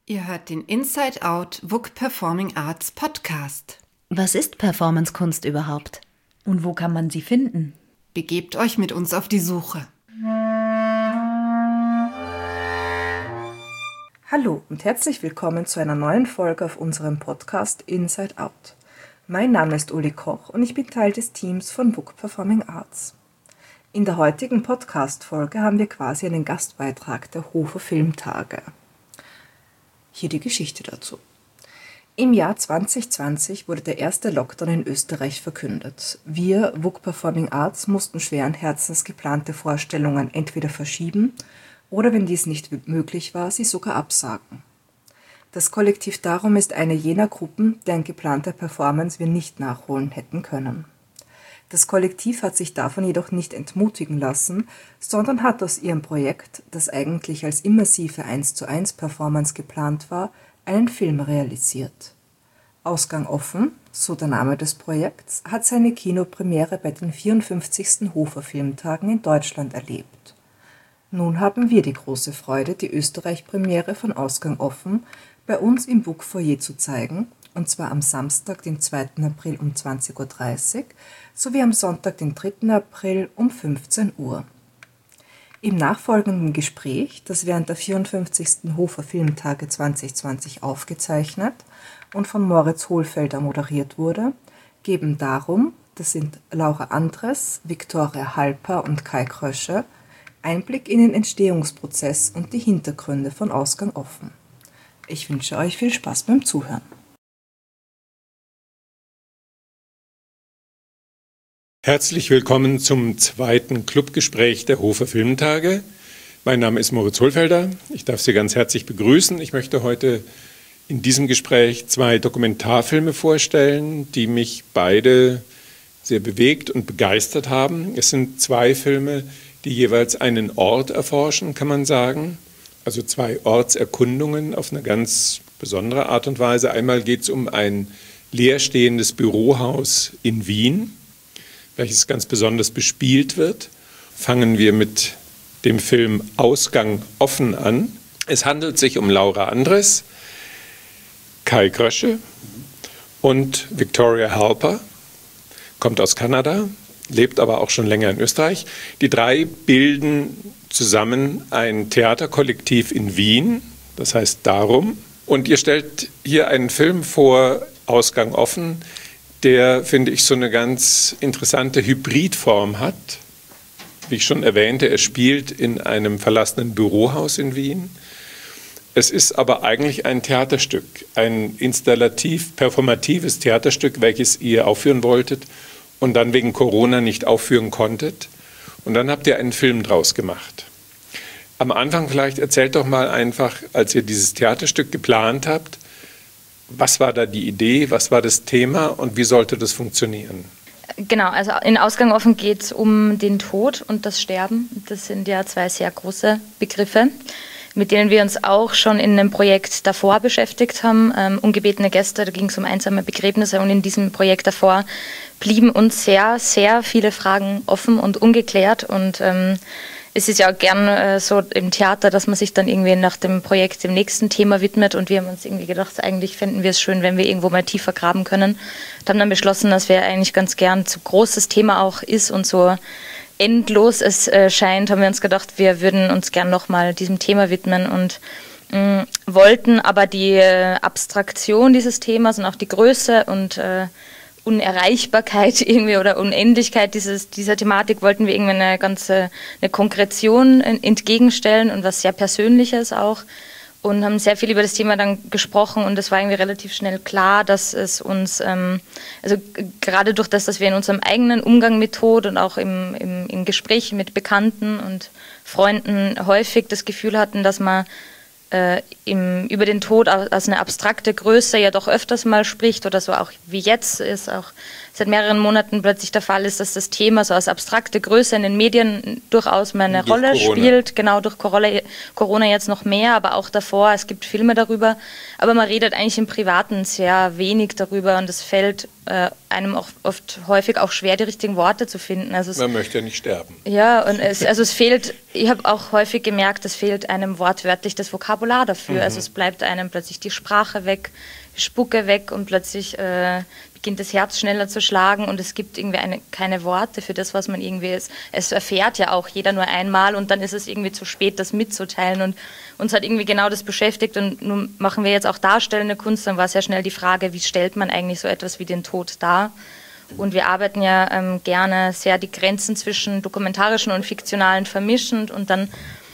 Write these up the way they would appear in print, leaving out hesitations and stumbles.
Ihr hört den Inside Out WUK Performing Arts Podcast. Was ist Performancekunst überhaupt? Und wo kann man sie finden? Begebt euch mit uns auf die Suche. Hallo und herzlich willkommen zu einer neuen Folge auf unserem Podcast Inside Out. Mein Name ist Uli Koch und ich bin Teil des Teams von WUK Performing Arts. In der heutigen Podcast-Folge haben wir quasi einen Gastbeitrag der Hofer Filmtage. Hier die Geschichte dazu. Im Jahr 2020 wurde der erste Lockdown in Österreich verkündet. Wir, WUK Performing Arts, mussten schweren Herzens geplante Vorstellungen entweder verschieben oder, wenn dies nicht möglich war, sie sogar absagen. Das Kollektiv Darum ist eine jener Gruppen, deren geplante Performance wir nicht nachholen hätten können. Das Kollektiv hat sich davon jedoch nicht entmutigen lassen, sondern hat aus ihrem Projekt, das eigentlich als immersive 1:1 Performance geplant war, einen Film realisiert. Ausgang offen, so der Name des Projekts, hat seine Kinopremiere bei den 54. Hofer Filmtagen in Deutschland erlebt. Nun haben wir die große Freude, die Österreich-Premiere von Ausgang offen bei uns im WUK Foyer zu zeigen, und zwar am Samstag, den 2. April um 20:30 Uhr, sowie am Sonntag, den 3. April um 15 Uhr. Im nachfolgenden Gespräch, das während der 54. Hofer Filmtage 2020 aufgezeichnet und von Moritz Hohlfelder moderiert wurde, geben Darum, das sind Laura Andres, Viktoria Halper und Kai Krösche, Einblick in den Entstehungsprozess und die Hintergründe von Ausgang offen. Ich wünsche euch viel Spaß beim Zuhören. Herzlich willkommen zum zweiten Clubgespräch der Hofer Filmtage. Mein Name ist Moritz Hohlfelder. Ich darf Sie ganz herzlich begrüßen. Ich möchte heute in diesem Gespräch 2 Dokumentarfilme vorstellen, die mich beide sehr bewegt und begeistert haben. Es sind 2 Filme, die jeweils einen Ort erforschen, kann man sagen. Also 2 Ortserkundungen auf eine ganz besondere Art und Weise. Einmal geht es um ein leerstehendes Bürohaus in Wien, welches ganz besonders bespielt wird. Fangen wir mit dem Film Ausgang offen an. Es handelt sich um Laura Andres, Kai Krösche und Viktoria Halper, kommt aus Kanada, lebt aber auch schon länger in Österreich. Die 3 bilden zusammen ein Theaterkollektiv in Wien, das heißt Darum. Und ihr stellt hier einen Film vor, Ausgang offen, der, finde ich, so eine ganz interessante Hybridform hat. Wie ich schon erwähnte, er spielt in einem verlassenen Bürohaus in Wien. Es ist aber eigentlich ein Theaterstück, ein installativ-performatives Theaterstück, welches ihr aufführen wolltet und dann wegen Corona nicht aufführen konntet. Und dann habt ihr einen Film draus gemacht. Am Anfang vielleicht erzählt doch mal einfach, als ihr dieses Theaterstück geplant habt, was war da die Idee, was war das Thema und wie sollte das funktionieren? Genau, also in Ausgang offen geht es um den Tod und das Sterben. Das sind ja 2 sehr große Begriffe, mit denen wir uns auch schon in einem Projekt davor beschäftigt haben. Ungebetene Gäste, da ging es um einsame Begräbnisse, und in diesem Projekt davor blieben uns sehr, sehr viele Fragen offen und ungeklärt, und es ist ja auch gern so im Theater, dass man sich dann irgendwie nach dem Projekt dem nächsten Thema widmet, und wir haben uns irgendwie gedacht, eigentlich fänden wir es schön, wenn wir irgendwo mal tiefer graben können. Und haben dann beschlossen, dass wir eigentlich ganz gern, so groß das Thema auch ist und so endlos es scheint, haben wir uns gedacht, wir würden uns gern nochmal diesem Thema widmen und wollten aber die Abstraktion dieses Themas und auch die Größe und Unerreichbarkeit irgendwie oder Unendlichkeit dieser Thematik wollten wir irgendwie eine Konkretion entgegenstellen und was sehr Persönliches auch, und haben sehr viel über das Thema dann gesprochen, und es war irgendwie relativ schnell klar, dass es uns, also gerade durch das, dass wir in unserem eigenen Umgang mit Tod und auch im Gespräch mit Bekannten und Freunden häufig das Gefühl hatten, dass man über den Tod als eine abstrakte Größe ja doch öfters mal spricht oder so, auch wie jetzt es auch seit mehreren Monaten plötzlich der Fall ist, dass das Thema so als abstrakte Größe in den Medien durchaus mal eine Rolle spielt. Genau, durch Corona jetzt noch mehr, aber auch davor. Es gibt Filme darüber, aber man redet eigentlich im Privaten sehr wenig darüber und es fällt einem auch häufig auch schwer, die richtigen Worte zu finden. Also man möchte ja nicht sterben. Ja, und es fehlt, ich habe auch häufig gemerkt, es fehlt einem wortwörtlich das Vokabular dafür. Also es bleibt einem plötzlich die Sprache weg, die Spucke weg und plötzlich beginnt das Herz schneller zu schlagen und es gibt irgendwie keine Worte für das, was man irgendwie ist. Es erfährt ja auch jeder nur einmal und dann ist es irgendwie zu spät, das mitzuteilen und uns hat irgendwie genau das beschäftigt und nun machen wir jetzt auch darstellende Kunst, dann war sehr schnell die Frage, wie stellt man eigentlich so etwas wie den Tod dar? Und wir arbeiten ja gerne sehr die Grenzen zwischen dokumentarischen und fiktionalen vermischend und dann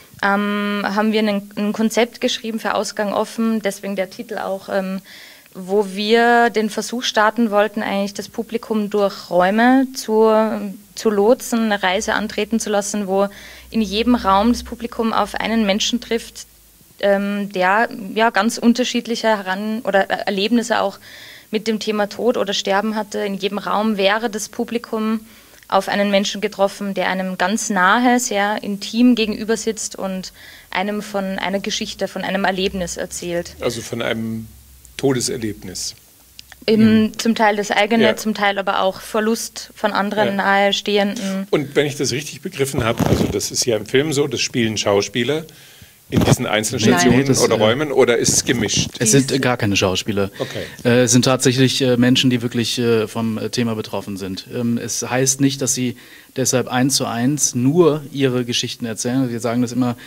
haben wir ein Konzept geschrieben für Ausgang offen, deswegen der Titel auch, wo wir den Versuch starten wollten, eigentlich das Publikum durch Räume zu lotsen, eine Reise antreten zu lassen, wo in jedem Raum das Publikum auf einen Menschen trifft, der ja ganz unterschiedliche Erlebnisse auch mit dem Thema Tod oder Sterben hatte. In jedem Raum wäre das Publikum auf einen Menschen getroffen, der einem ganz nahe, sehr intim gegenüber sitzt und einem von einer Geschichte, von einem Erlebnis erzählt. Also von einem Todeserlebnis. Zum Teil das eigene, ja. Zum Teil aber auch Verlust von anderen Nahestehenden. Und wenn ich das richtig begriffen habe, also das ist ja im Film so, das spielen Schauspieler in diesen einzelnen Stationen oder Räumen oder ist es gemischt? Es sind gar keine Schauspieler. Okay. Es sind tatsächlich Menschen, die wirklich vom Thema betroffen sind. Es heißt nicht, dass sie deshalb 1:1 nur ihre Geschichten erzählen. Wir sagen das immer,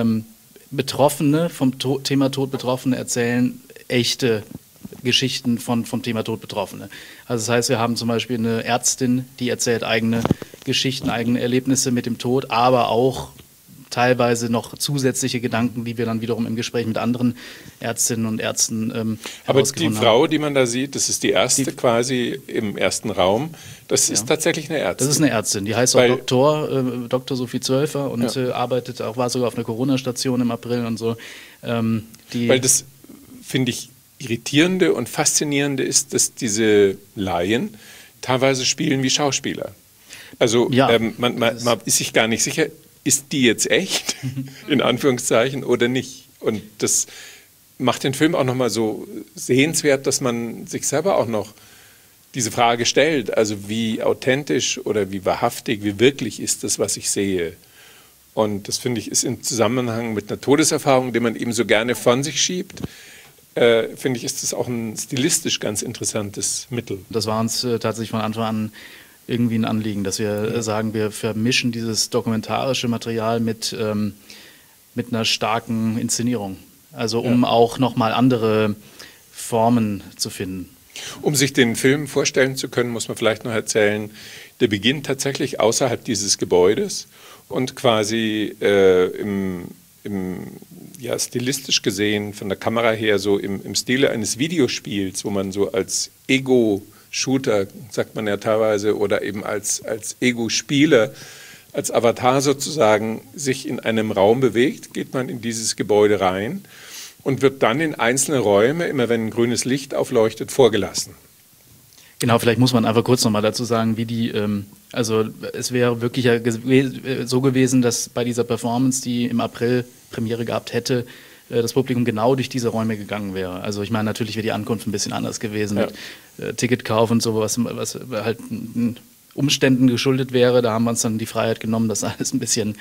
Betroffene, vom Thema Tod Betroffene erzählen echte Geschichten vom Thema Tod Betroffene. Also das heißt, wir haben zum Beispiel eine Ärztin, die erzählt eigene Geschichten, eigene Erlebnisse mit dem Tod, aber auch teilweise noch zusätzliche Gedanken, die wir dann wiederum im Gespräch mit anderen Ärztinnen und Ärzten aber die Frau, die man da sieht, das ist die erste quasi im ersten Raum, das ist tatsächlich eine Ärztin. Das ist eine Ärztin, die heißt auch Dr. Sophie Zwölfer und arbeitet auch, war sogar auf einer Corona-Station im April und so. Weil das, finde ich, Irritierende und Faszinierende ist, dass diese Laien teilweise spielen wie Schauspieler. Also man ist sich gar nicht sicher, ist die jetzt echt, in Anführungszeichen, oder nicht? Und das macht den Film auch nochmal so sehenswert, dass man sich selber auch noch diese Frage stellt, also wie authentisch oder wie wahrhaftig, wie wirklich ist das, was ich sehe? Und das, finde ich, ist im Zusammenhang mit einer Todeserfahrung, die man eben so gerne von sich schiebt, finde ich, ist das auch ein stilistisch ganz interessantes Mittel. Das war uns tatsächlich von Anfang an irgendwie ein Anliegen, dass wir sagen, wir vermischen dieses dokumentarische Material mit einer starken Inszenierung. Also um auch nochmal andere Formen zu finden. Um sich den Film vorstellen zu können, muss man vielleicht noch erzählen, der beginnt tatsächlich außerhalb dieses Gebäudes und quasi stilistisch gesehen von der Kamera her so im Stile eines Videospiels, wo man so als Ego-Shooter, sagt man ja teilweise, oder eben als Ego-Spieler, als Avatar sozusagen sich in einem Raum bewegt, geht man in dieses Gebäude rein und wird dann in einzelne Räume, immer wenn ein grünes Licht aufleuchtet, vorgelassen. Genau, vielleicht muss man einfach kurz nochmal dazu sagen, wie die, also es wäre wirklich so gewesen, dass bei dieser Performance, die im April Premiere gehabt hätte, das Publikum genau durch diese Räume gegangen wäre. Also ich meine, natürlich wäre die Ankunft ein bisschen anders gewesen mit Ticketkauf und so, was halt Umständen geschuldet wäre. Da haben wir uns dann die Freiheit genommen, das alles ein bisschen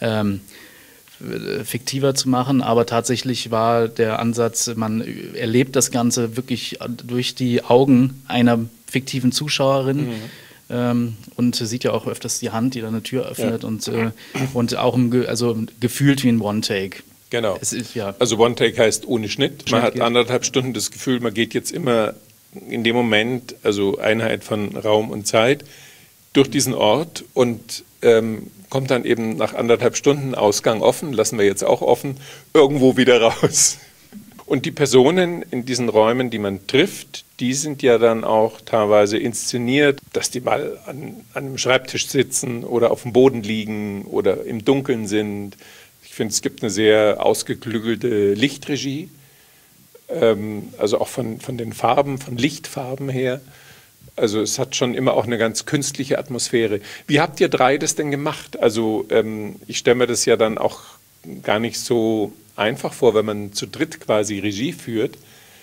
fiktiver zu machen, aber tatsächlich war der Ansatz, man erlebt das Ganze wirklich durch die Augen einer fiktiven Zuschauerin und sieht ja auch öfters die Hand, die dann eine Tür öffnet und auch gefühlt wie ein One-Take. Genau. Also One-Take heißt ohne Schnitt. Man hat 1,5 Stunden das Gefühl, man geht jetzt immer in dem Moment, also Einheit von Raum und Zeit, durch diesen Ort und kommt dann eben nach 1,5 Stunden Ausgang offen, lassen wir jetzt auch offen, irgendwo wieder raus. Und die Personen in diesen Räumen, die man trifft, die sind ja dann auch teilweise inszeniert, dass die mal an einem Schreibtisch sitzen oder auf dem Boden liegen oder im Dunkeln sind. Ich finde, es gibt eine sehr ausgeklügelte Lichtregie, also auch von den Farben, von Lichtfarben her. Also es hat schon immer auch eine ganz künstliche Atmosphäre. Wie habt ihr drei das denn gemacht? Also ich stelle mir das ja dann auch gar nicht so einfach vor, wenn man zu dritt quasi Regie führt.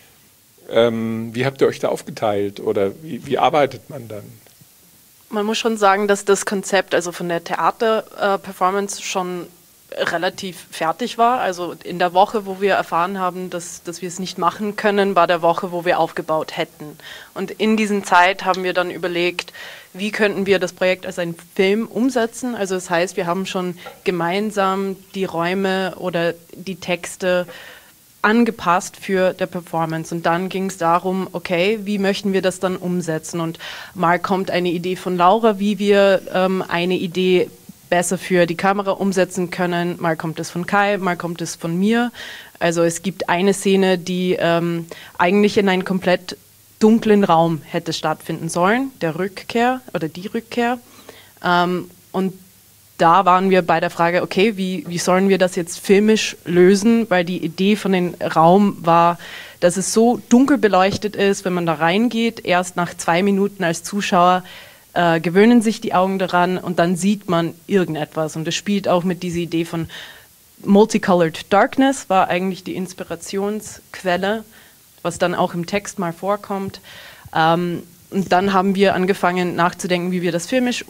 Wie habt ihr euch da aufgeteilt oder wie arbeitet man dann? Man muss schon sagen, dass das Konzept also von der Theaterperformance schon relativ fertig war. Also in der Woche, wo wir erfahren haben, dass wir es nicht machen können, war der Woche, wo wir aufgebaut hätten. Und in dieser Zeit haben wir dann überlegt, wie könnten wir das Projekt als einen Film umsetzen. Also das heißt, wir haben schon gemeinsam die Räume oder die Texte angepasst für der Performance. Und dann ging es darum, okay, wie möchten wir das dann umsetzen? Und mal kommt eine Idee von Laura, wie wir eine Idee besser für die Kamera umsetzen können. Mal kommt es von Kai, mal kommt es von mir. Also es gibt eine Szene, die eigentlich in einem komplett dunklen Raum hätte stattfinden sollen, der Rückkehr oder die Rückkehr. Und da waren wir bei der Frage, okay, wie sollen wir das jetzt filmisch lösen, weil die Idee von dem Raum war, dass es so dunkel beleuchtet ist, wenn man da reingeht, erst nach 2 Minuten als Zuschauer gewöhnen sich die Augen daran und dann sieht man irgendetwas. Und das spielt auch mit dieser Idee von Multicolored Darkness, war eigentlich die Inspirationsquelle, was dann auch im Text mal vorkommt. Und dann haben wir angefangen nachzudenken, wie wir das filmisch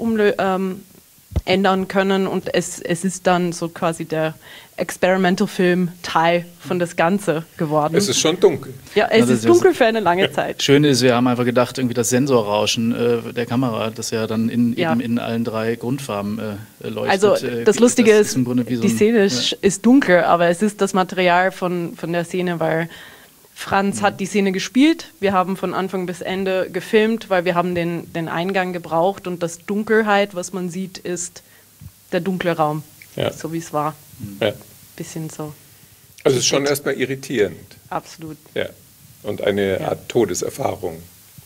ändern können und es ist dann so quasi der Experimental-Film-Teil von das Ganze geworden. Es ist schon dunkel. Ja, es ist dunkel für eine lange Zeit. Schön ist, wir haben einfach gedacht, irgendwie das Sensorrauschen der Kamera, das ja dann eben in allen 3 Grundfarben leuchtet. Also das Lustige ist, im Grunde wie so die Szene ist dunkel, aber es ist das Material von der Szene, weil Franz hat die Szene gespielt, wir haben von Anfang bis Ende gefilmt, weil wir haben den Eingang gebraucht und das Dunkelheit, was man sieht, ist der dunkle Raum, so wie es war. Ja. Bisschen so. Also es ist schon erstmal irritierend. Absolut. Ja. Und eine Art Todeserfahrung,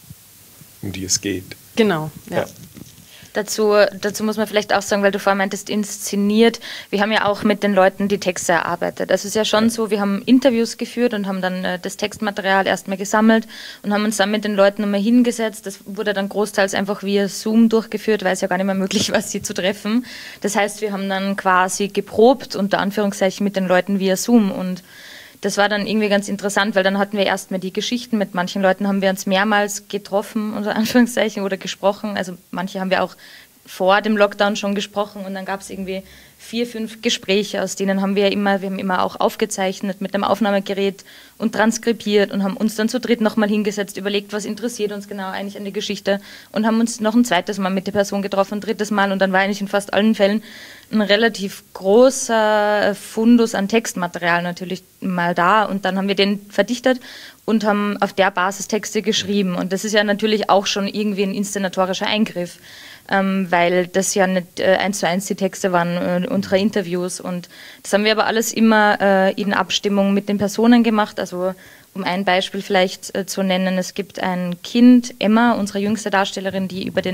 um die es geht. Genau, ja. Dazu muss man vielleicht auch sagen, weil du vorhin meintest, inszeniert. Wir haben ja auch mit den Leuten die Texte erarbeitet. Also es ist ja schon so, wir haben Interviews geführt und haben dann das Textmaterial erstmal gesammelt und haben uns dann mit den Leuten nochmal hingesetzt. Das wurde dann großteils einfach via Zoom durchgeführt, weil es ja gar nicht mehr möglich war, sie zu treffen. Das heißt, wir haben dann quasi geprobt, unter Anführungszeichen, mit den Leuten via Zoom und das war dann irgendwie ganz interessant, weil dann hatten wir erstmal die Geschichten. Mit manchen Leuten haben wir uns mehrmals getroffen, unter Anführungszeichen, oder gesprochen. Also manche haben wir auch vor dem Lockdown schon gesprochen und dann gab es irgendwie 4, 5 Gespräche, aus denen wir haben immer auch aufgezeichnet mit dem Aufnahmegerät und transkribiert und haben uns dann zu dritt nochmal hingesetzt, überlegt, was interessiert uns genau eigentlich an der Geschichte und haben uns noch ein zweites Mal mit der Person getroffen, ein drittes Mal und dann war eigentlich in fast allen Fällen ein relativ großer Fundus an Textmaterial natürlich mal da und dann haben wir den verdichtet und haben auf der Basis Texte geschrieben und das ist ja natürlich auch schon irgendwie ein inszenatorischer Eingriff, weil das ja nicht 1:1 die Texte waren unserer Interviews und das haben wir aber alles immer in Abstimmung mit den Personen gemacht, also um ein Beispiel vielleicht zu nennen, es gibt ein Kind, Emma, unsere jüngste Darstellerin, die über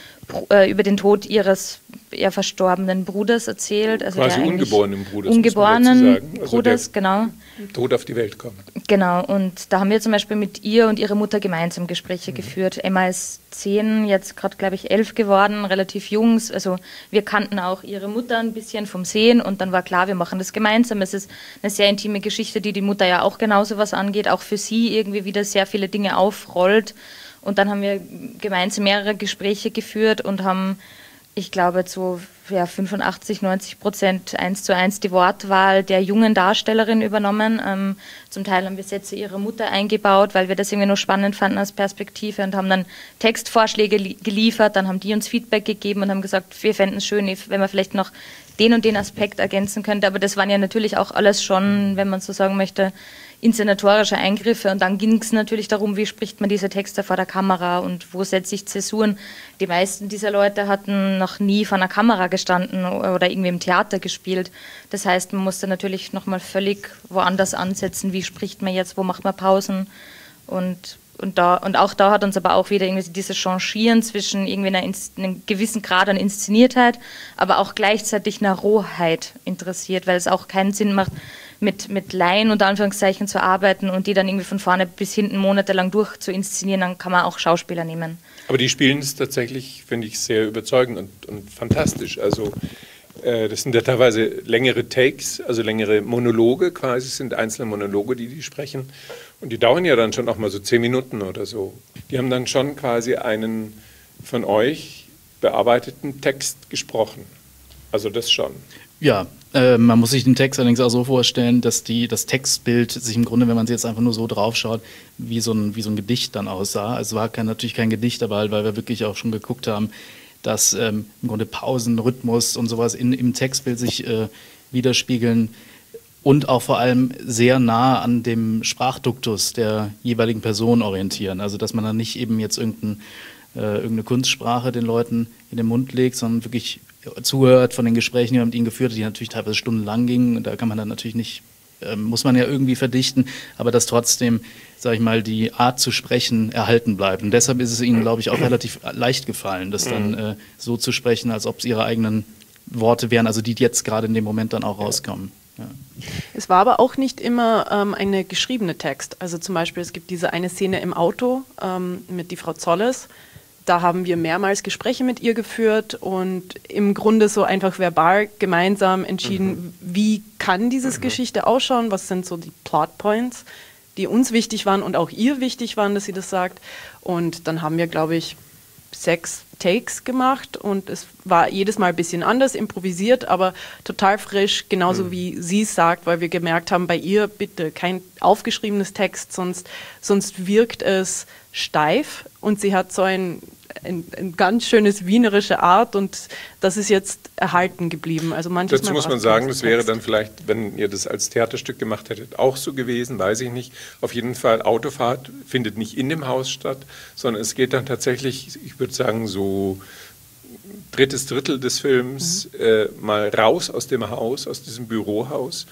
den Tod ihres verstorbenen Bruders erzählt. Also quasi ungeborenen Bruders. Ungeborenen Bruders, genau. Tot auf die Welt kommt. Genau, und da haben wir zum Beispiel mit ihr und ihrer Mutter gemeinsam Gespräche geführt. Emma ist 10, jetzt gerade, glaube ich, 11 geworden, relativ jung. Also wir kannten auch ihre Mutter ein bisschen vom Sehen und dann war klar, wir machen das gemeinsam. Es ist eine sehr intime Geschichte, die Mutter ja auch genauso was angeht, auch für sie irgendwie wieder sehr viele Dinge aufrollt. Und dann haben wir gemeinsam mehrere Gespräche geführt und haben, ich glaube, zu 85-90% 1:1 die Wortwahl der jungen Darstellerin übernommen. Zum Teil haben wir Sätze ihrer Mutter eingebaut, weil wir das irgendwie nur spannend fanden als Perspektive und haben dann Textvorschläge geliefert. Dann haben die uns Feedback gegeben und haben gesagt, wir fänden es schön, wenn man vielleicht noch den und den Aspekt ergänzen könnte. Aber das waren ja natürlich auch alles schon, wenn man so sagen möchte, inszenatorische Eingriffe und dann ging es natürlich darum, wie spricht man diese Texte vor der Kamera und wo setze ich Zäsuren. Die meisten dieser Leute hatten noch nie vor einer Kamera gestanden oder irgendwie im Theater gespielt. Das heißt, man musste natürlich nochmal völlig woanders ansetzen, wie spricht man jetzt, wo macht man Pausen und auch da hat uns aber auch wieder irgendwie dieses Changieren zwischen irgendwie einem gewissen Grad an Inszeniertheit, aber auch gleichzeitig einer Rohheit interessiert, weil es auch keinen Sinn macht, mit Laien unter Anführungszeichen zu arbeiten und die dann irgendwie von vorne bis hinten monatelang durch zu inszenieren, dann kann man auch Schauspieler nehmen. Aber die spielen es tatsächlich, finde ich, sehr überzeugend und fantastisch. Also das sind ja teilweise längere Takes, also längere Monologe quasi, es sind einzelne Monologe, die sprechen. Und die dauern ja dann schon auch mal so 10 Minuten oder so. Die haben dann schon quasi einen von euch bearbeiteten Text gesprochen. Also das schon. Ja, man muss sich den Text allerdings auch so vorstellen, dass das Textbild sich im Grunde, wenn man es jetzt einfach nur so draufschaut, wie so ein Gedicht dann aussah. Also es war natürlich kein Gedicht, aber weil wir wirklich auch schon geguckt haben, dass im Grunde Pausen, Rhythmus und sowas im Textbild sich widerspiegeln und auch vor allem sehr nah an dem Sprachduktus der jeweiligen Person orientieren. Also dass man dann nicht eben jetzt irgendeine Kunstsprache den Leuten in den Mund legt, sondern wirklich zuhört von den Gesprächen, die man mit ihnen geführt hat, die natürlich teilweise stundenlang gingen. Da kann man dann natürlich nicht, muss man ja irgendwie verdichten, aber dass trotzdem, sage ich mal, die Art zu sprechen erhalten bleibt. Und deshalb ist es ihnen, glaube ich, auch relativ leicht gefallen, das dann so zu sprechen, als ob es ihre eigenen Worte wären, also die jetzt gerade in dem Moment dann auch rauskommen. Ja. Es war aber auch nicht immer eine geschriebene Text. Also zum Beispiel, es gibt diese eine Szene im Auto mit die Frau Zolles. Da haben wir mehrmals Gespräche mit ihr geführt und im Grunde so einfach verbal gemeinsam entschieden, wie kann diese Geschichte ausschauen, was sind so die Plotpoints, die uns wichtig waren und auch ihr wichtig waren, dass sie das sagt. Und dann haben wir, glaube ich, 6 Takes gemacht und es war jedes Mal ein bisschen anders, improvisiert, aber total frisch, genauso wie sie es sagt, weil wir gemerkt haben, bei ihr bitte kein aufgeschriebenes Text, sonst wirkt es steif und sie hat so ein ganz schönes wienerische Art und das ist jetzt erhalten geblieben. Also dazu muss man sagen, das wäre dann vielleicht, wenn ihr das als Theaterstück gemacht hättet, auch so gewesen, weiß ich nicht. Auf jeden Fall, Autofahrt findet nicht in dem Haus statt, sondern es geht dann tatsächlich, ich würde sagen, so 3. Drittel des Films mal raus aus dem Haus, aus diesem Bürohaus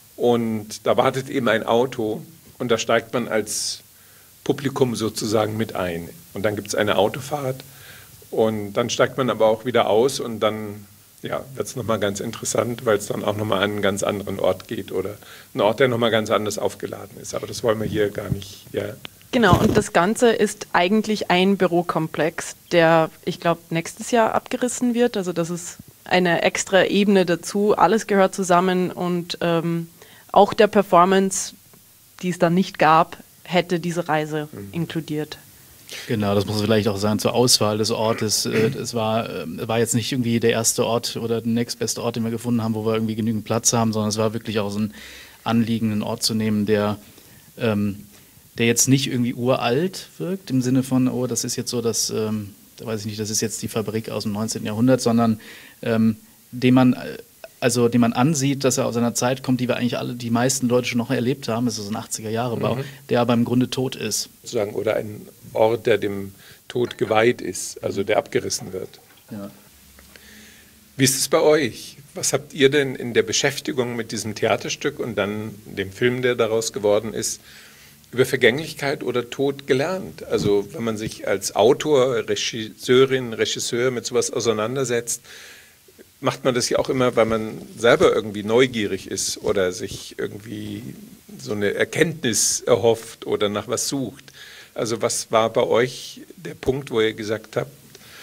und da wartet eben ein Auto und da steigt man als Publikum sozusagen mit ein. Und dann gibt es eine Autofahrt und dann steigt man aber auch wieder aus und dann wird es nochmal ganz interessant, weil es dann auch nochmal an einen ganz anderen Ort geht oder einen Ort, der nochmal ganz anders aufgeladen ist. Aber das wollen wir hier gar nicht. Ja. Genau, und das Ganze ist eigentlich ein Bürokomplex, der, ich glaube, nächstes Jahr abgerissen wird. Also das ist eine extra Ebene dazu. Alles gehört zusammen und auch der Performance, die es dann nicht gab, hätte diese Reise inkludiert. Genau, das muss vielleicht auch sagen zur Auswahl des Ortes. Es war jetzt nicht irgendwie der erste Ort oder der nächstbeste Ort, den wir gefunden haben, wo wir irgendwie genügend Platz haben, sondern es war wirklich auch so ein Anliegen, einen Ort zu nehmen, der jetzt nicht irgendwie uralt wirkt, im Sinne von, oh, das ist jetzt so das, weiß ich nicht, das ist jetzt die Fabrik aus dem 19. Jahrhundert, sondern den man ansieht, dass er aus einer Zeit kommt, die wir eigentlich alle, die meisten Leute schon noch erlebt haben, das ist so ein 80er-Jahre-Bau, der aber im Grunde tot ist. Sozusagen, oder ein Ort, der dem Tod geweiht ist, also der abgerissen wird. Ja. Wie ist es bei euch? Was habt ihr denn in der Beschäftigung mit diesem Theaterstück und dann dem Film, der daraus geworden ist, über Vergänglichkeit oder Tod gelernt? Also wenn man sich als Autor, Regisseurin, Regisseur mit sowas auseinandersetzt, macht man das ja auch immer, weil man selber irgendwie neugierig ist oder sich irgendwie so eine Erkenntnis erhofft oder nach was sucht. Also was war bei euch der Punkt, wo ihr gesagt habt,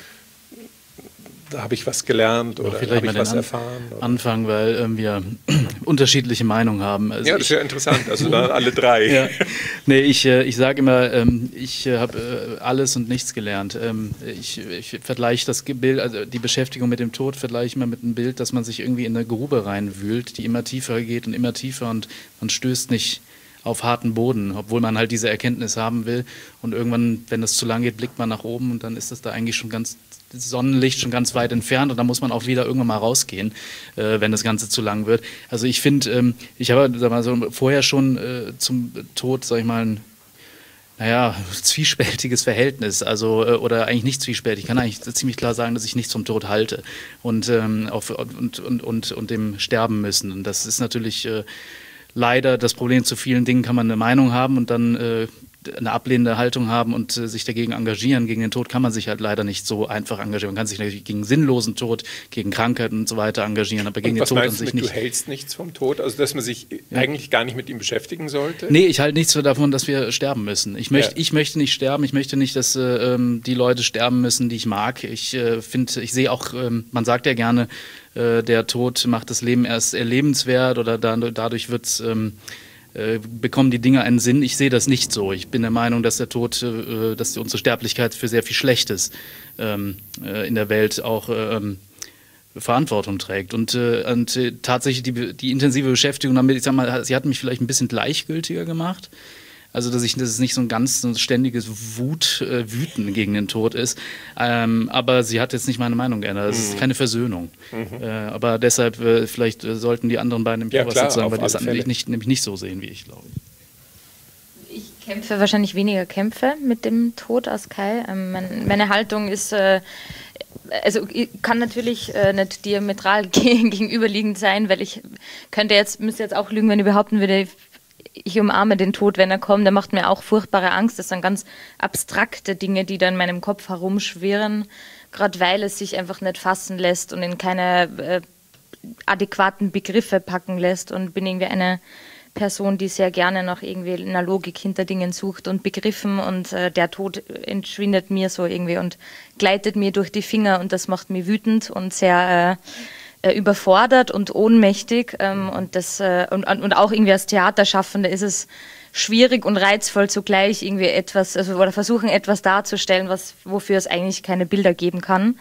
da habe ich was gelernt oder habe ich was erfahren? Oder? Anfangen, weil wir unterschiedliche Meinungen haben. Also das ist ja interessant, also dann alle 3. Ja. Nee, ich sage immer, ich habe alles und nichts gelernt. Ich vergleiche das Bild, also die Beschäftigung mit dem Tod vergleiche ich immer mit einem Bild, dass man sich irgendwie in eine Grube reinwühlt, die immer tiefer geht und immer tiefer und man stößt nicht auf harten Boden, obwohl man halt diese Erkenntnis haben will. Und irgendwann, wenn das zu lang geht, blickt man nach oben und dann ist das da eigentlich schon das Sonnenlicht schon ganz weit entfernt und dann muss man auch wieder irgendwann mal rausgehen, wenn das Ganze zu lang wird. Also ich finde, ich habe so vorher schon zum Tod, sag ich mal, ein zwiespältiges Verhältnis, also oder eigentlich nicht zwiespältig. Ich kann eigentlich ziemlich klar sagen, dass ich nicht zum Tod halte und dem sterben müssen. Und das ist natürlich leider das Problem. Zu vielen Dingen kann man eine Meinung haben und dann eine ablehnende Haltung haben und sich dagegen engagieren. Gegen den Tod kann man sich halt leider nicht so einfach engagieren. Man kann sich natürlich gegen sinnlosen Tod, gegen Krankheiten und so weiter engagieren, aber gegen den Tod an sich nicht. Du hältst nichts vom Tod? Also, dass man sich eigentlich gar nicht mit ihm beschäftigen sollte? Nee, ich halte nichts davon, dass wir sterben müssen. Ich möchte nicht sterben. Ich möchte nicht, dass die Leute sterben müssen, die ich mag. Ich sehe auch, man sagt ja gerne, der Tod macht das Leben erst erlebenswert oder dadurch wird's bekommen die Dinge einen Sinn. Ich sehe das nicht so. Ich bin der Meinung, dass der Tod, dass unsere Sterblichkeit für sehr viel Schlechtes in der Welt auch Verantwortung trägt. Und tatsächlich die intensive Beschäftigung damit, ich sag mal, sie hat mich vielleicht ein bisschen gleichgültiger gemacht. Also, dass es nicht so ein ganz ständiges Wüten gegen den Tod ist. Aber sie hat jetzt nicht meine Meinung geändert. Es ist keine Versöhnung. Aber deshalb, vielleicht sollten die anderen beiden im was dazu sagen, weil die das nämlich nicht so sehen wie ich, glaube ich. Ich kämpfe wahrscheinlich weniger Kämpfe mit dem Tod als Kai. Meine Haltung ist, also ich kann natürlich nicht diametral gegenüberliegend sein, weil ich müsste jetzt auch lügen, wenn ich behaupten würde, ich umarme den Tod, wenn er kommt. Der macht mir auch furchtbare Angst. Das sind ganz abstrakte Dinge, die da in meinem Kopf herumschwirren, gerade weil es sich einfach nicht fassen lässt und in keine adäquaten Begriffe packen lässt, und bin irgendwie eine Person, die sehr gerne noch irgendwie eine Logik hinter Dingen sucht und Begriffen, und der Tod entschwindet mir so irgendwie und gleitet mir durch die Finger, und das macht mich wütend und sehr überfordert und ohnmächtig, und auch irgendwie als Theaterschaffende ist es schwierig und reizvoll zugleich, irgendwie oder versuchen etwas darzustellen, wofür es eigentlich keine Bilder geben kann.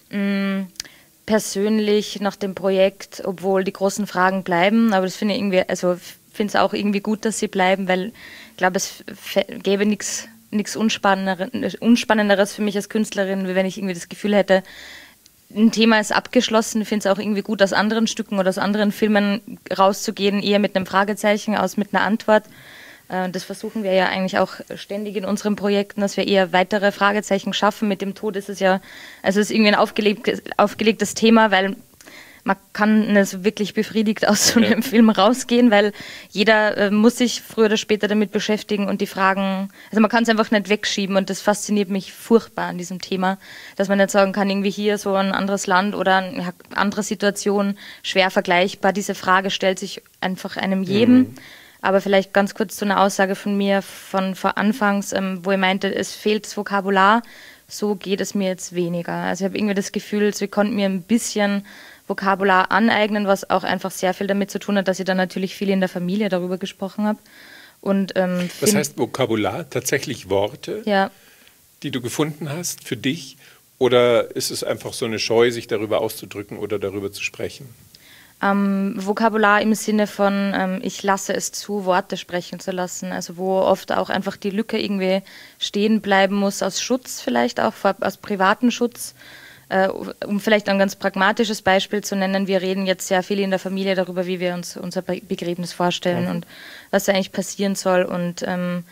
Persönlich nach dem Projekt, obwohl die großen Fragen bleiben, aber das finde ich irgendwie, also finde es auch irgendwie gut, dass sie bleiben, weil ich glaube, es gäbe nichts Unspannenderes für mich als Künstlerin, wie wenn ich irgendwie das Gefühl hätte, ein Thema ist abgeschlossen. Ich finde es auch irgendwie gut, aus anderen Stücken oder aus anderen Filmen rauszugehen, eher mit einem Fragezeichen als mit einer Antwort. Das versuchen wir ja eigentlich auch ständig in unseren Projekten, dass wir eher weitere Fragezeichen schaffen. Mit dem Tod ist es ja, also es ist irgendwie ein aufgelegtes Thema, weil man kann nicht wirklich befriedigt aus so einem Film rausgehen, weil jeder muss sich früher oder später damit beschäftigen und die Fragen, also man kann es einfach nicht wegschieben, und das fasziniert mich furchtbar an diesem Thema, dass man nicht sagen kann, irgendwie hier so ein anderes Land oder eine andere Situation, schwer vergleichbar. Diese Frage stellt sich einfach einem jedem. Aber vielleicht ganz kurz zu einer Aussage von mir von vor Anfangs, wo ich meinte, es fehlt das Vokabular, so geht es mir jetzt weniger. Also ich habe irgendwie das Gefühl, sie konnten mir ein bisschen Vokabular aneignen, was auch einfach sehr viel damit zu tun hat, dass ich dann natürlich viel in der Familie darüber gesprochen habe. Und, was heißt Vokabular? Tatsächlich Worte, die du gefunden hast für dich? Oder ist es einfach so eine Scheu, sich darüber auszudrücken oder darüber zu sprechen? Vokabular im Sinne von, ich lasse es zu, Worte sprechen zu lassen. Also wo oft auch einfach die Lücke irgendwie stehen bleiben muss, aus Schutz vielleicht auch, aus privaten Schutz. Um vielleicht ein ganz pragmatisches Beispiel zu nennen, wir reden jetzt sehr viel in der Familie darüber, wie wir uns unser Begräbnis vorstellen und was da eigentlich passieren soll. Und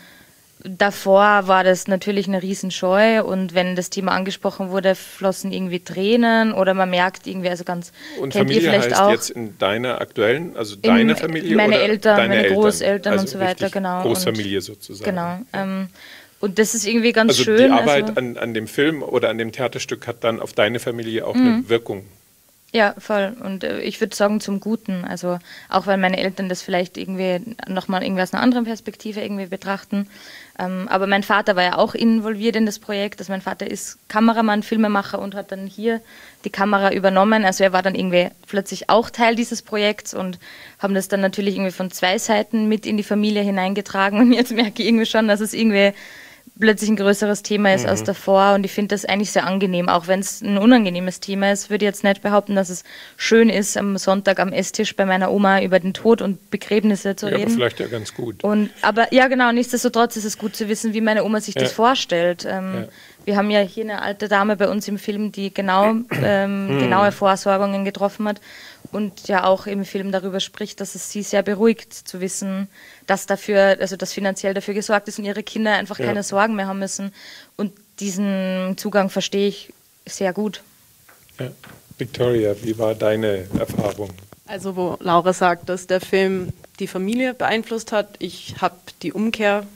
davor war das natürlich eine Riesenscheu, und wenn das Thema angesprochen wurde, flossen irgendwie Tränen oder man merkt irgendwie, also ganz... Und Familie heißt auch, jetzt in deiner aktuellen, also deine Familie meine oder Eltern, deine meine Eltern? Großeltern Also und so weiter, genau. Großfamilie sozusagen. Genau. Und das ist irgendwie ganz schön. Also die Arbeit an dem Film oder an dem Theaterstück hat dann auf deine Familie auch eine Wirkung. Ja, voll. Und ich würde sagen zum Guten. Also auch weil meine Eltern das vielleicht irgendwie nochmal irgendwie aus einer anderen Perspektive irgendwie betrachten. Aber mein Vater war ja auch involviert in das Projekt. Also mein Vater ist Kameramann, Filmemacher und hat dann hier die Kamera übernommen. Also er war dann irgendwie plötzlich auch Teil dieses Projekts und haben das dann natürlich irgendwie von zwei Seiten mit in die Familie hineingetragen. Und jetzt merke ich irgendwie schon, dass es irgendwie plötzlich ein größeres Thema ist als davor, und ich finde das eigentlich sehr angenehm, auch wenn es ein unangenehmes Thema ist. Würde ich jetzt nicht behaupten, dass es schön ist, am Sonntag am Esstisch bei meiner Oma über den Tod und Begräbnisse zu reden. Aber vielleicht ja ganz gut. Aber ja, genau, nichtsdestotrotz ist es gut zu wissen, wie meine Oma sich das vorstellt. Wir haben ja hier eine alte Dame bei uns im Film, die genaue Vorsorgungen getroffen hat und ja auch im Film darüber spricht, dass es sie sehr beruhigt zu wissen, dass dass finanziell dafür gesorgt ist und ihre Kinder einfach keine Sorgen mehr haben müssen. Und diesen Zugang verstehe ich sehr gut. Ja. Victoria, wie war deine Erfahrung? Also wo Laura sagt, dass der Film die Familie beeinflusst hat, ich habe die Umkehr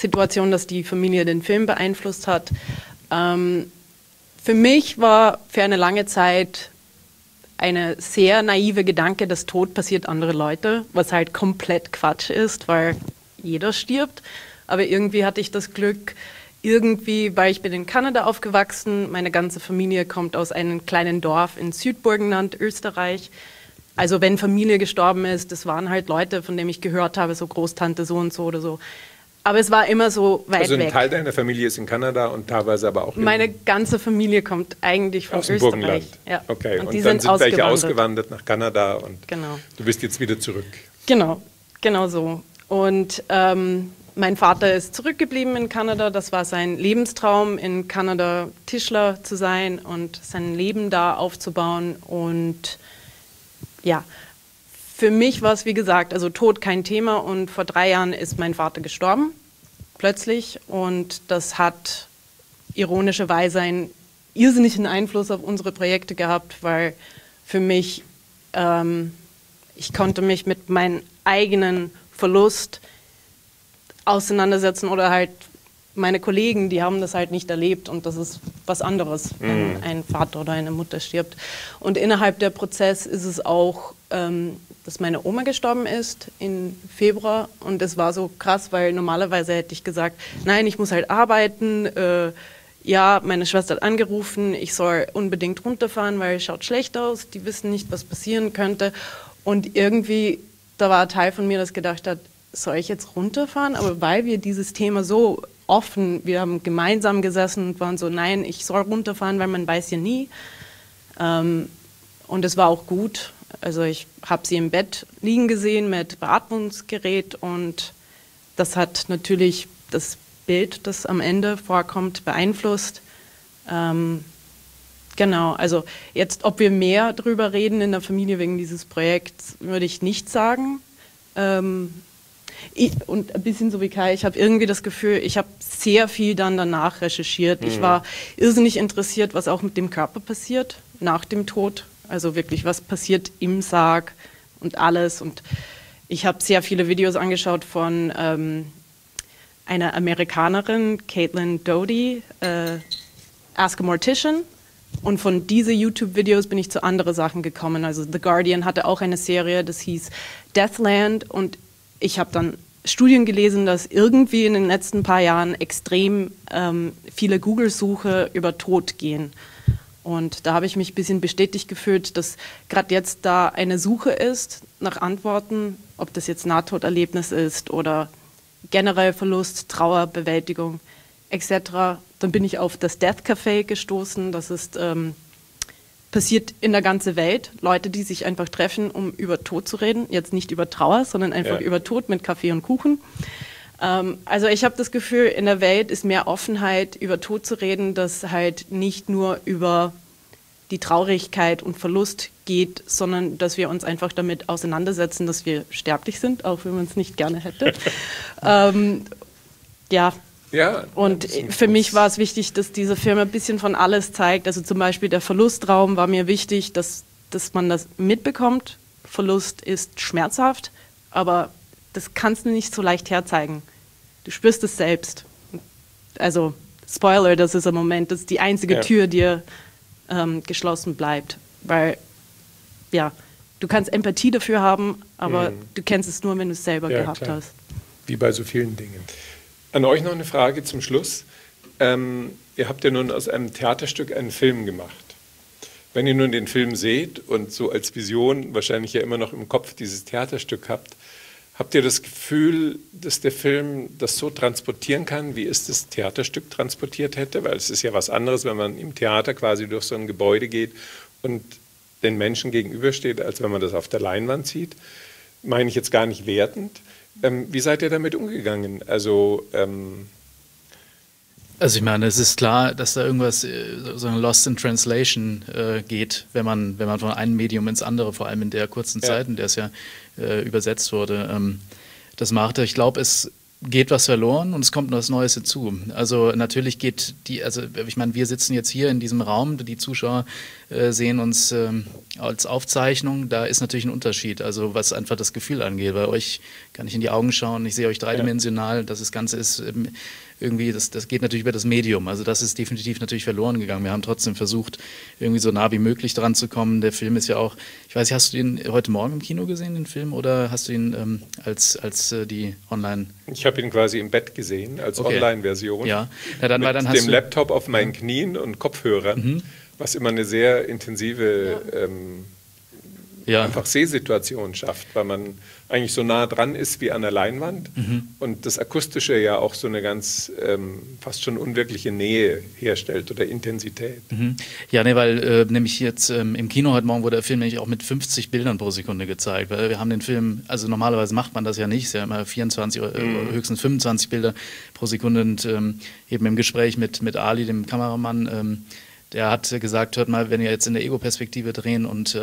Situation, dass die Familie den Film beeinflusst hat. Für mich war für eine lange Zeit eine sehr naive Gedanke, dass Tod passiert andere Leute, was halt komplett Quatsch ist, weil jeder stirbt. Aber irgendwie hatte ich das Glück, weil ich bin in Kanada aufgewachsen, meine ganze Familie kommt aus einem kleinen Dorf in Südburgenland, Österreich. Also wenn Familie gestorben ist, das waren halt Leute, von denen ich gehört habe, so Großtante so und so oder so. Aber es war immer so weit weg. Also ein Teil deiner Familie ist in Kanada und teilweise aber auch Meine ganze Familie kommt eigentlich von Österreich. Burgenland. Ja. Okay, und die dann sind welche ausgewandert. ausgewandert nach Kanada und Genau. du bist jetzt wieder zurück. Genau so. Und mein Vater ist zurückgeblieben in Kanada. Das war sein Lebenstraum, in Kanada Tischler zu sein und sein Leben da aufzubauen. Und ja, für mich war es, wie gesagt, also Tod kein Thema. Und vor 3 Jahren ist mein Vater gestorben, plötzlich. Und das hat ironischerweise einen irrsinnigen Einfluss auf unsere Projekte gehabt, weil für mich, ich konnte mich mit meinem eigenen Verlust auseinandersetzen oder halt meine Kollegen, die haben das halt nicht erlebt und das ist was anderes, wenn ein Vater oder eine Mutter stirbt. Und innerhalb der Prozess ist es auch, dass meine Oma gestorben ist im Februar und das war so krass, weil normalerweise hätte ich gesagt, nein, ich muss halt arbeiten, ja, meine Schwester hat angerufen, ich soll unbedingt runterfahren, weil es schaut schlecht aus, die wissen nicht, was passieren könnte und irgendwie, da war ein Teil von mir, das gedacht hat, soll ich jetzt runterfahren? Aber weil wir dieses Thema so offen, wir haben gemeinsam gesessen und waren so, nein, ich soll runterfahren, weil man weiß ja nie. Und es war auch gut. Also ich habe sie im Bett liegen gesehen mit Beatmungsgerät und das hat natürlich das Bild, das am Ende vorkommt, beeinflusst. Genau, also jetzt, ob wir mehr drüber reden in der Familie wegen dieses Projekts, würde ich nicht sagen. Und ein bisschen so wie Kai, ich habe irgendwie das Gefühl, ich habe sehr viel dann danach recherchiert. Ich war irrsinnig interessiert, was auch mit dem Körper passiert nach dem Tod. Also wirklich, was passiert im Sarg und alles. Und ich habe sehr viele Videos angeschaut von einer Amerikanerin, Caitlin Doty, Ask a Mortician. Und von diesen YouTube-Videos bin ich zu anderen Sachen gekommen. Also The Guardian hatte auch eine Serie, das hieß Deathland. Und ich habe dann Studien gelesen, dass irgendwie in den letzten paar Jahren extrem viele Google-Suche über Tod gehen. Und da habe ich mich ein bisschen bestätigt gefühlt, dass gerade jetzt da eine Suche ist nach Antworten, ob das jetzt Nahtoderlebnis ist oder generell Verlust, Trauer, Bewältigung etc. Dann bin ich auf das Death Café gestoßen. Das ist passiert in der ganzen Welt. Leute, die sich einfach treffen, um über Tod zu reden. Jetzt nicht über Trauer, sondern einfach über Tod mit Kaffee und Kuchen. Also ich habe das Gefühl, in der Welt ist mehr Offenheit, über Tod zu reden, dass halt nicht nur über die Traurigkeit und Verlust geht, sondern dass wir uns einfach damit auseinandersetzen, dass wir sterblich sind, auch wenn man es nicht gerne hätte. Ja, und für mich war es wichtig, dass diese Film ein bisschen von alles zeigt. Also zum Beispiel der Verlustraum war mir wichtig, dass man das mitbekommt. Verlust ist schmerzhaft, aber das kannst du nicht so leicht herzeigen. Du spürst es selbst. Also Spoiler, das ist ein Moment, das ist die einzige Tür, die geschlossen bleibt. Weil, ja, du kannst Empathie dafür haben, aber du kennst es nur, wenn du es selber gehabt hast. Wie bei so vielen Dingen. An euch noch eine Frage zum Schluss. Ihr habt ja nun aus einem Theaterstück einen Film gemacht. Wenn ihr nun den Film seht und so als Vision wahrscheinlich ja immer noch im Kopf dieses Theaterstück habt ihr das Gefühl, dass der Film das so transportieren kann, wie es das Theaterstück transportiert hätte? Weil es ist ja was anderes, wenn man im Theater quasi durch so ein Gebäude geht und den Menschen gegenübersteht, als wenn man das auf der Leinwand sieht. Meine ich jetzt gar nicht wertend. Wie seid ihr damit umgegangen? Also ich meine, es ist klar, dass da irgendwas so eine Lost in Translation geht, wenn man von einem Medium ins andere, vor allem in der kurzen Zeit, in der es ja übersetzt wurde, das macht. Ich glaube, es geht was verloren und es kommt was Neues hinzu. Also natürlich geht ich meine, wir sitzen jetzt hier in diesem Raum, die Zuschauer sehen uns als Aufzeichnung, da ist natürlich ein Unterschied, also was einfach das Gefühl angeht. Bei euch kann ich in die Augen schauen, ich sehe euch dreidimensional, das Ganze ist irgendwie, das geht natürlich über das Medium, also das ist definitiv natürlich verloren gegangen. Wir haben trotzdem versucht, irgendwie so nah wie möglich dran zu kommen. Der Film ist ja auch, ich weiß nicht, hast du ihn heute Morgen im Kino gesehen, den Film, oder hast du ihn als die online... Ich habe ihn quasi im Bett gesehen, als Online-Version. Ja. Mit dem Laptop auf meinen Knien und Kopfhörern, was immer eine sehr intensive einfach Sehsituation schafft, weil man eigentlich so nah dran ist wie an der Leinwand und das Akustische ja auch so eine ganz fast schon unwirkliche Nähe herstellt oder Intensität. Ja, weil nämlich jetzt im Kino heute Morgen wurde der Film nämlich auch mit 50 Bildern pro Sekunde gezeigt, weil wir haben den Film, also normalerweise macht man das ja nicht, es ist ja immer 24 oder höchstens 25 Bilder pro Sekunde und eben im Gespräch mit Ali, dem Kameramann, der hat gesagt, hört mal, wenn ihr jetzt in der Ego-Perspektive drehen und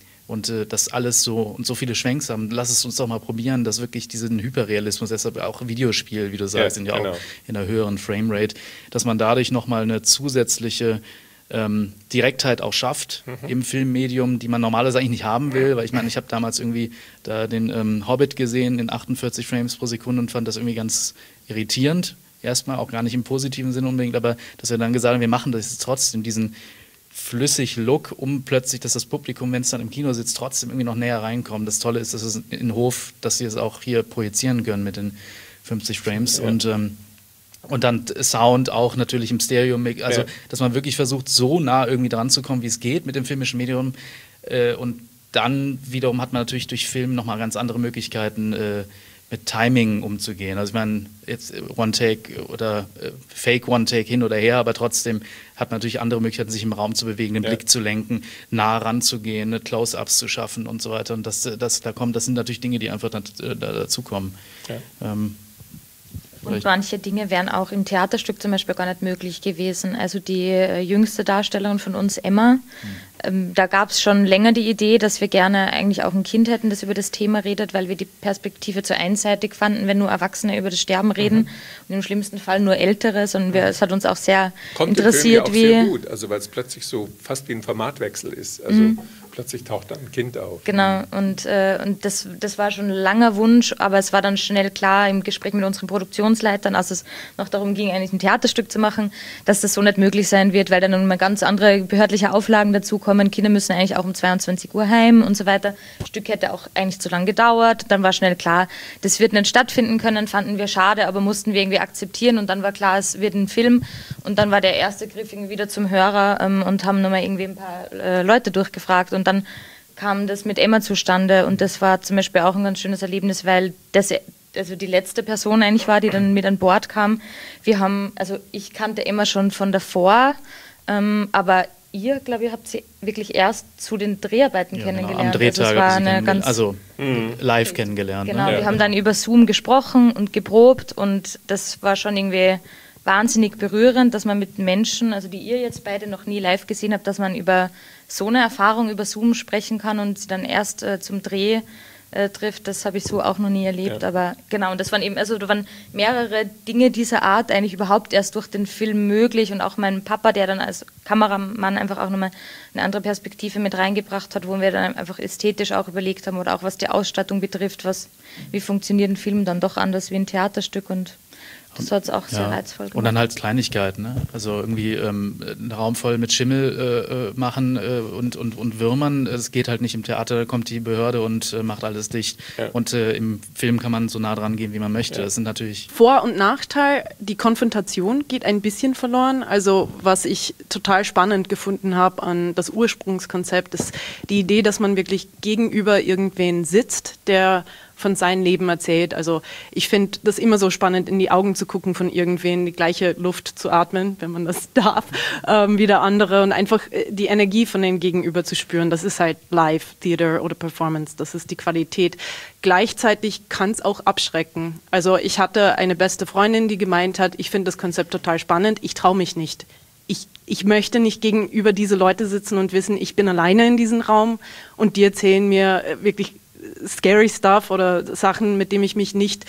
das alles so und so viele Schwenks haben, lass es uns doch mal probieren, dass wirklich diesen Hyperrealismus, deshalb auch Videospiel, wie du sagst, sind ja auch in einer höheren Framerate, dass man dadurch nochmal eine zusätzliche Direktheit auch schafft im Filmmedium, die man normalerweise eigentlich nicht haben will, weil ich meine, ich habe damals irgendwie da den Hobbit gesehen in 48 Frames pro Sekunde und fand das irgendwie ganz irritierend, erstmal auch gar nicht im positiven Sinne unbedingt, aber dass wir dann gesagt haben, wir machen das jetzt trotzdem, diesen flüssig Look, um plötzlich, dass das Publikum, wenn es dann im Kino sitzt, trotzdem irgendwie noch näher reinkommt. Das Tolle ist, dass es in Hof, dass sie es auch hier projizieren können mit den 50 Frames und dann Sound auch natürlich im Stereo-Mix, also dass man wirklich versucht, so nah irgendwie dran zu kommen, wie es geht mit dem filmischen Medium und dann wiederum hat man natürlich durch Film nochmal ganz andere Möglichkeiten, mit Timing umzugehen. Also ich meine, jetzt One-Take oder Fake One-Take hin oder her, aber trotzdem hat man natürlich andere Möglichkeiten, sich im Raum zu bewegen, den Blick zu lenken, nah ranzugehen, Close-Ups zu schaffen und so weiter. Und das sind natürlich Dinge, die einfach dazukommen. Ja. Und manche Dinge wären auch im Theaterstück zum Beispiel gar nicht möglich gewesen. Also die jüngste Darstellerin von uns, Emma, da gab es schon länger die Idee, dass wir gerne eigentlich auch ein Kind hätten, das über das Thema redet, weil wir die Perspektive zu einseitig fanden, wenn nur Erwachsene über das Sterben reden und im schlimmsten Fall nur Ältere, sondern es hat uns auch sehr interessiert, Kommt sehr gut, also weil es plötzlich so fast wie ein Formatwechsel ist. Also plötzlich taucht da ein Kind auf. Genau, und das war schon ein langer Wunsch, aber es war dann schnell klar im Gespräch mit unseren Produktionsleitern, als es noch darum ging, eigentlich ein Theaterstück zu machen, dass das so nicht möglich sein wird, weil dann immer ganz andere behördliche Auflagen dazukommen. Kinder müssen eigentlich auch um 22 Uhr heim und so weiter. Das Stück hätte auch eigentlich zu lange gedauert. Dann war schnell klar, das wird nicht stattfinden können, fanden wir schade, aber mussten wir irgendwie akzeptieren und dann war klar, es wird ein Film und dann war der erste Griff irgendwie wieder zum Hörer und haben nochmal irgendwie ein paar Leute durchgefragt und dann kam das mit Emma zustande und das war zum Beispiel auch ein ganz schönes Erlebnis, weil das also die letzte Person eigentlich war, die dann mit an Bord kam. Ich kannte Emma schon von davor, aber ihr, glaube ich, habt sie wirklich erst zu den Dreharbeiten kennengelernt. Am Drehtag live kennengelernt. Genau, wir haben dann über Zoom gesprochen und geprobt und das war schon irgendwie wahnsinnig berührend, dass man mit Menschen, also die ihr jetzt beide noch nie live gesehen habt, dass man über so eine Erfahrung über Zoom sprechen kann und sie dann erst zum Dreh trifft, das habe ich so auch noch nie erlebt, aber genau, und das waren eben, also da waren mehrere Dinge dieser Art eigentlich überhaupt erst durch den Film möglich und auch mein Papa, der dann als Kameramann einfach auch nochmal eine andere Perspektive mit reingebracht hat, wo wir dann einfach ästhetisch auch überlegt haben oder auch was die Ausstattung betrifft, wie funktioniert ein Film dann doch anders wie ein Theaterstück und das hat es auch sehr reizvoll gemacht. Und dann halt Kleinigkeiten, ne? Also irgendwie einen Raum voll mit Schimmel machen und Würmern. Es geht halt nicht im Theater, da kommt die Behörde und macht alles dicht. Ja. Und im Film kann man so nah dran gehen, wie man möchte. Ja. Das sind natürlich Vor- und Nachteil, die Konfrontation geht ein bisschen verloren. Also was ich total spannend gefunden habe an das Ursprungskonzept, ist die Idee, dass man wirklich gegenüber irgendwen sitzt, der von seinem Leben erzählt. Also ich finde das immer so spannend, in die Augen zu gucken von irgendwen, die gleiche Luft zu atmen, wenn man das darf, wie der andere und einfach die Energie von dem Gegenüber zu spüren. Das ist halt Live, Theater oder Performance. Das ist die Qualität. Gleichzeitig kann es auch abschrecken. Also ich hatte eine beste Freundin, die gemeint hat, ich finde das Konzept total spannend, ich traue mich nicht. Ich möchte nicht gegenüber diese Leute sitzen und wissen, ich bin alleine in diesem Raum und die erzählen mir wirklich scary stuff oder Sachen, mit denen ich mich nicht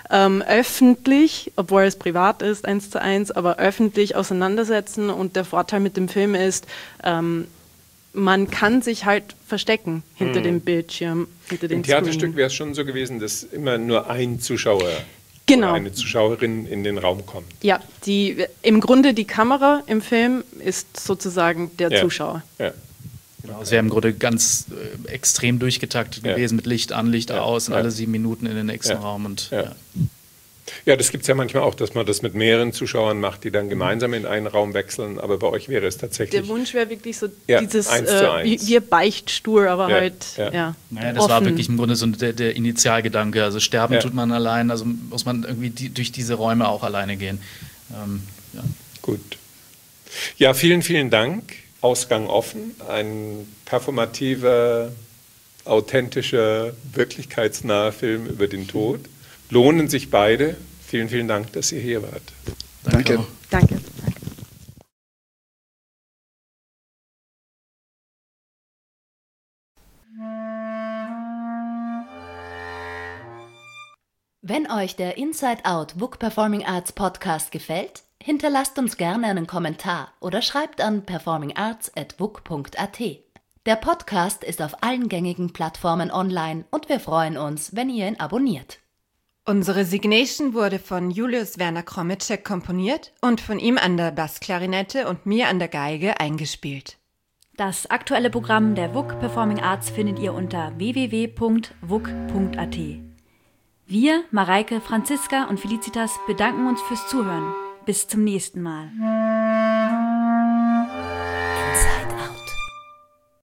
öffentlich, obwohl es privat ist, 1:1, aber öffentlich auseinandersetzen. Und der Vorteil mit dem Film ist, man kann sich halt verstecken hinter dem Bildschirm, hinter dem Im Theaterstück wäre es schon so gewesen, dass immer nur ein Zuschauer genau. oder eine Zuschauerin in den Raum kommt. Ja, im Grunde die Kamera im Film ist sozusagen der Zuschauer. Ja. Genau, es wäre im Grunde ganz extrem durchgetaktet gewesen mit Licht an, Licht aus und alle 7 Minuten in den nächsten Raum. Und, Ja, das gibt es ja manchmal auch, dass man das mit mehreren Zuschauern macht, die dann gemeinsam in einen Raum wechseln, aber bei euch wäre es tatsächlich... Der Wunsch wäre wirklich so dieses, 1:1. wir Beichtstuhl, aber Naja, das war wirklich im Grunde so der Initialgedanke, also sterben tut man allein, also muss man irgendwie durch diese Räume auch alleine gehen. Gut. Ja, vielen, vielen Dank. Ausgang offen, ein performativer, authentischer, wirklichkeitsnaher Film über den Tod. Lohnen sich beide. Vielen, vielen Dank, dass ihr hier wart. Danke. Danke. Wenn euch der Inside Out WUK Performing Arts Podcast gefällt, hinterlasst uns gerne einen Kommentar oder schreibt an performingarts@wuk.at. Der Podcast ist auf allen gängigen Plattformen online und wir freuen uns, wenn ihr ihn abonniert. Unsere Signation wurde von Julius Werner Kromitschek komponiert und von ihm an der Bassklarinette und mir an der Geige eingespielt. Das aktuelle Programm der WUK Performing Arts findet ihr unter www.wuk.at. Wir, Mareike, Franziska und Felicitas, bedanken uns fürs Zuhören. Bis zum nächsten Mal.